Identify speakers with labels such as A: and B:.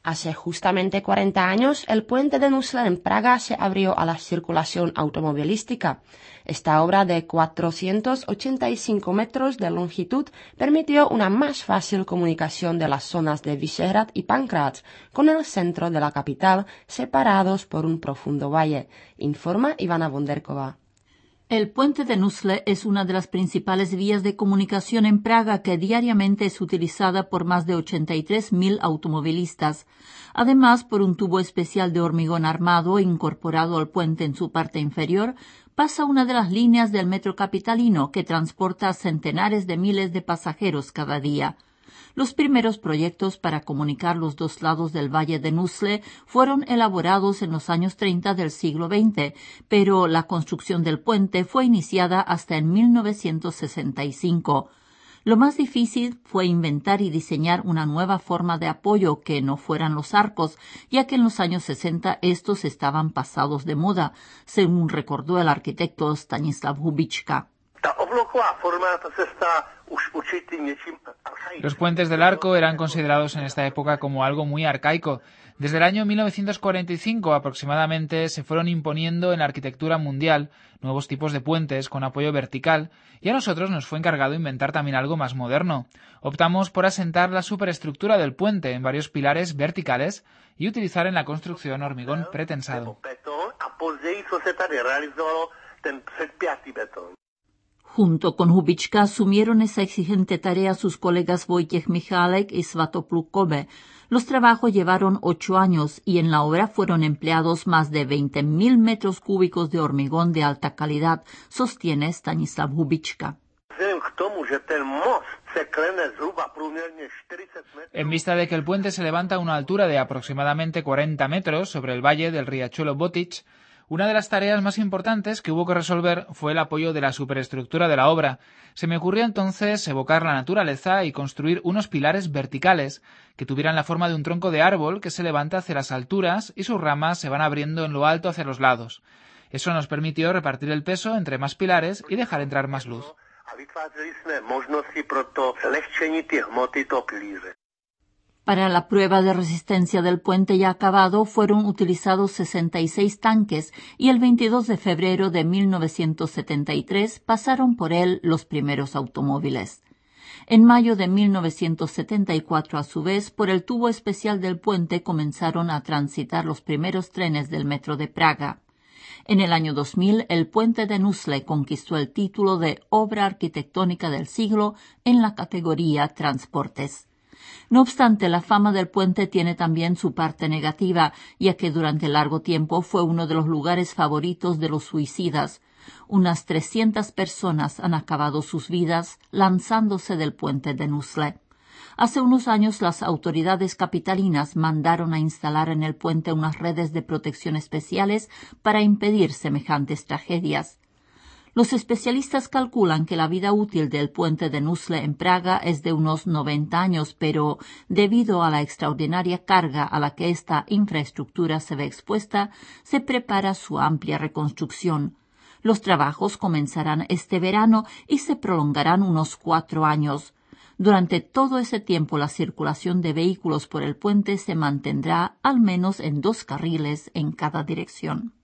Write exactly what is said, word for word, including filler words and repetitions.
A: Hace justamente cuarenta años, el puente de Nusle en Praga se abrió a la circulación automovilística. Esta obra de cuatrocientos ochenta y cinco metros de longitud permitió una más fácil comunicación de las zonas de Vyšehrad y Pankráč con el centro de la capital, separados por un profundo valle, informa Ivana Bonderková.
B: El puente de Nusle es una de las principales vías de comunicación en Praga que diariamente es utilizada por más de ochenta y tres mil automovilistas. Además, por un tubo especial de hormigón armado incorporado al puente en su parte inferior, pasa una de las líneas del metro capitalino que transporta a centenares de miles de pasajeros cada día. Los primeros proyectos para comunicar los dos lados del valle de Nusle fueron elaborados en los años treinta del siglo veinte, pero la construcción del puente fue iniciada hasta en mil novecientos sesenta y cinco. Lo más difícil fue inventar y diseñar una nueva forma de apoyo que no fueran los arcos, ya que en los años sesenta estos estaban pasados de moda, según recordó el arquitecto Stanislav Hubíčka.
C: Los puentes del arco eran considerados en esta época como algo muy arcaico. Desde el año mil novecientos cuarenta y cinco aproximadamente se fueron imponiendo en la arquitectura mundial nuevos tipos de puentes con apoyo vertical y a nosotros nos fue encargado inventar también algo más moderno. Optamos por asentar la superestructura del puente en varios pilares verticales y utilizar en la construcción hormigón pretensado.
B: Junto con Hubíčka asumieron esa exigente tarea sus colegas Vojtěch Michálek y Svatopluk Kobe. Los trabajos llevaron ocho años y en la obra fueron empleados más de veinte mil metros cúbicos de hormigón de alta calidad, sostiene Stanislav Hubíčka.
C: En vista de que el puente se levanta a una altura de aproximadamente cuarenta metros sobre el valle del riachuelo Botič, una de las tareas más importantes que hubo que resolver fue el apoyo de la superestructura de la obra. Se me ocurrió entonces evocar la naturaleza y construir unos pilares verticales que tuvieran la forma de un tronco de árbol que se levanta hacia las alturas y sus ramas se van abriendo en lo alto hacia los lados. Eso nos permitió repartir el peso entre más pilares y dejar entrar más luz.
B: Para la prueba de resistencia del puente ya acabado fueron utilizados sesenta y seis tanques y el veintidós de febrero de mil novecientos setenta y tres pasaron por él los primeros automóviles. En mayo de mil novecientos setenta y cuatro, a su vez, por el tubo especial del puente comenzaron a transitar los primeros trenes del metro de Praga. En el año dos mil, el puente de Nusle conquistó el título de Obra Arquitectónica del Siglo en la categoría Transportes. No obstante, la fama del puente tiene también su parte negativa, ya que durante largo tiempo fue uno de los lugares favoritos de los suicidas. Unas trescientas personas han acabado sus vidas lanzándose del puente de Nusle. Hace unos años las autoridades capitalinas mandaron a instalar en el puente unas redes de protección especiales para impedir semejantes tragedias. Los especialistas calculan que la vida útil del puente de Nusle en Praga es de unos noventa años, pero debido a la extraordinaria carga a la que esta infraestructura se ve expuesta, se prepara su amplia reconstrucción. Los trabajos comenzarán este verano y se prolongarán unos cuatro años. Durante todo ese tiempo la circulación de vehículos por el puente se mantendrá al menos en dos carriles en cada dirección.